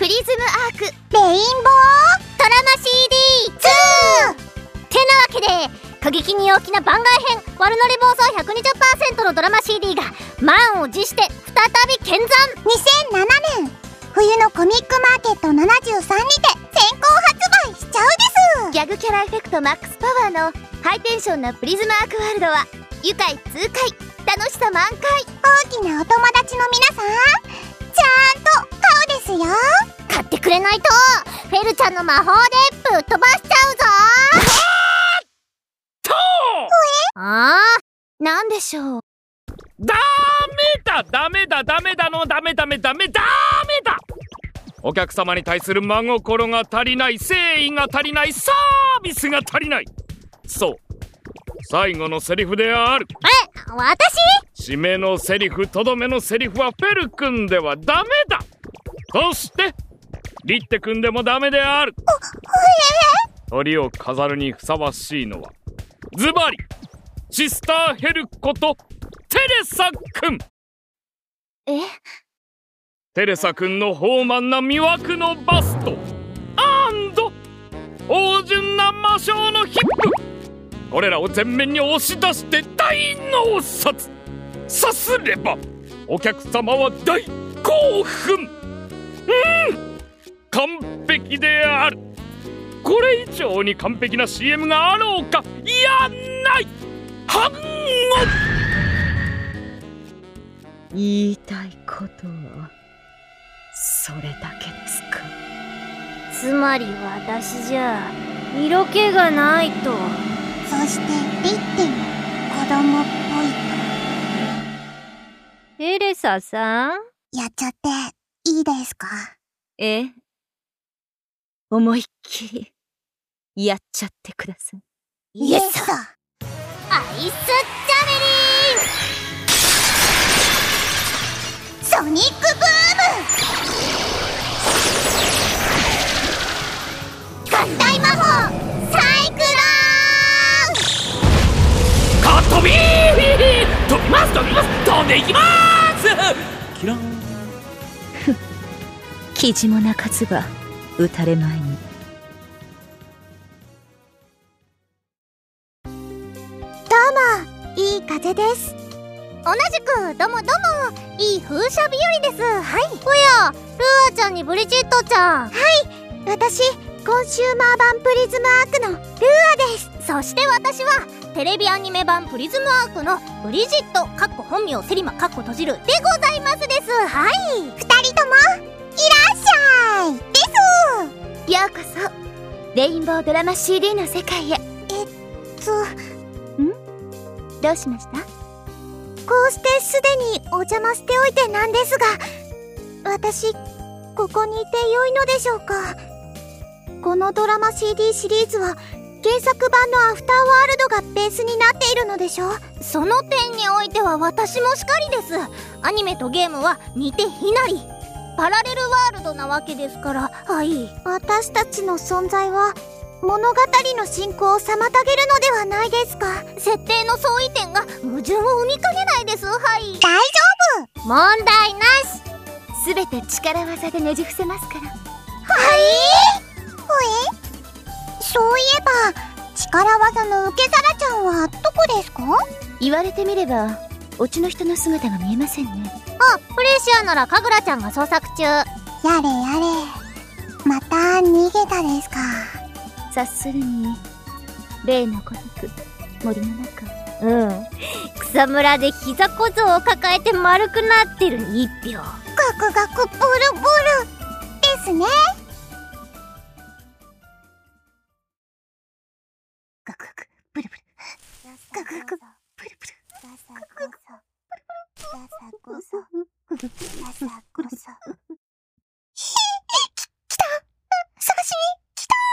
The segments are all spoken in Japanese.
プリズムアークレインボートラマ CD2 てなわけで、過激に陽気な番外編悪ノリ暴走 120% のドラマ CD が満を持して再び見参。 2007年冬のコミックマーケット73にて先行発売しちゃうです。 ギャグキャラエフェクトマックスパワーのハイテンションなプリズムアークワールドは愉快痛快、楽しさ満開。 大きなお友達の皆さん、ちゃんと買うですよ。 買ってくれないとフェルちゃんの魔法でぶっ飛ばしちゃうぞ。ああ、なんでしょう。 ダメだお客様に対する真心が足りない、誠意が足りない、サービスが足りない。そう、最後のセリフである。 私？ 締めのセリフ、とどめのセリフはフェル君ではダメだ。そしてリッテ君でもダメである。鳥を飾るにふさわしいのはズバリシスターヘルことテレサ君。テレサ君の豊満な魅惑のバスト芳醇な魔性のヒップ、これらを前面に押し出して大納札さすればお客様は大興奮。完璧である。これ以上に完璧な CM があろうか。いや、ない反応。 言いたいことはそれだけですか。 つまり私じゃ色気がないと。 そしてリッテも子供っぽいと。 エレサさん、 やっちゃっていいですか？ 思いっきりやっちゃってください。 イエスさ。 アイスチャメリンソニックブーム合体魔法サイクロン。 か飛びます飛んでいきます。キランキジも鳴かずば打たれまいに。 いい風です。 同じくどうもいい風車日和です。はい。おや、ルアちゃんにブリジットちゃん。 はい、私コンシューマー版プリズムアークのルアです。 そして私はテレビアニメ版プリズムアークのブリジット本名セリマ閉じるでございますです。はい。 二人ともいらっしゃいです。 ようこそレインボードラマ CD の世界へ。どうしました？ こうしてすでにお邪魔しておいてなんですが、私ここにいて良いのでしょうか？このドラマ CD シリーズは原作版のアフターワールドがベースになっているのでしょう？ その点においては私もしかりです。アニメとゲームは似て非なりパラレルワールドなわけですから。はい。 私たちの存在は物語の進行を妨げるのではないですか？ 設定の相違点が矛盾を生みかねないです。はい。 大丈夫、 問題なし。すべて力技でねじ伏せますから。 はい。そういえば力技の受け皿ちゃんはどこですか？ 言われてみればオチの人の姿が見えませんね。 プレシアならカグラちゃんが捜索中。 やれまた逃げたですか？ 察するに例のごとく森の中。 草むらで膝小僧を抱えて丸くなってる一票。 ガクガクブルブルですね。ガクガクブルブルガクガクブルブルガサゴソガサゴソガサゴソ。来た、探しに来た。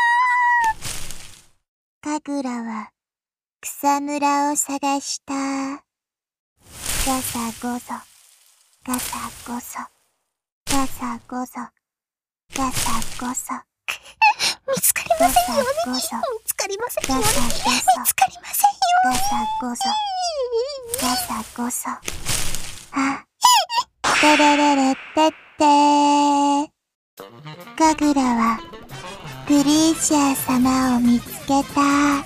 カグラは草むらを探した。ガサゴソガサゴソガサゴソガサゴソ。見つかりませんように。見つかりませんように。見つかりませんように。ガサゴソガサゴソ。あ、テレレレテッテー。 神楽はグリーシア様を見つけた。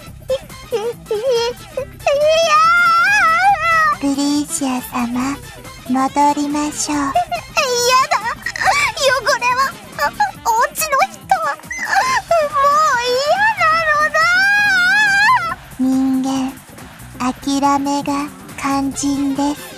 グリーシア様、戻りましょう。やだ、汚れはお家の人はもう嫌なのだ。人間、諦めが肝心です。